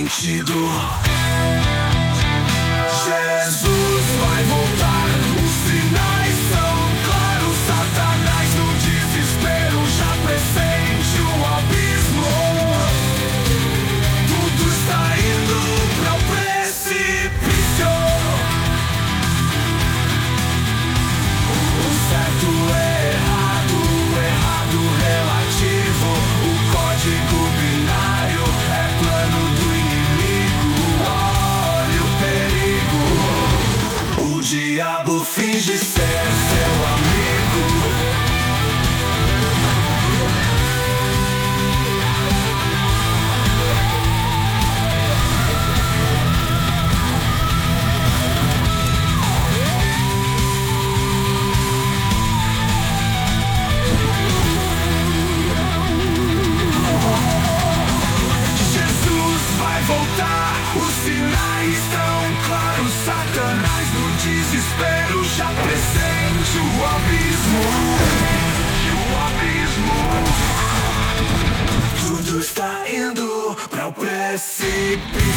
sentido. Jesus vai voltar, os sinais são claros. Satanás no desespero já pressente o abismo. Tudo está indo para o precipício. O certo é errado, o errado relativo. O código binário é plano do inimigo. Olha o perigo. O diabo finge ser seu amigo. Jesus vai voltar, os sinais estão claros. Satanás no desespero já pressente o abismo. Tudo está indo para o precipício.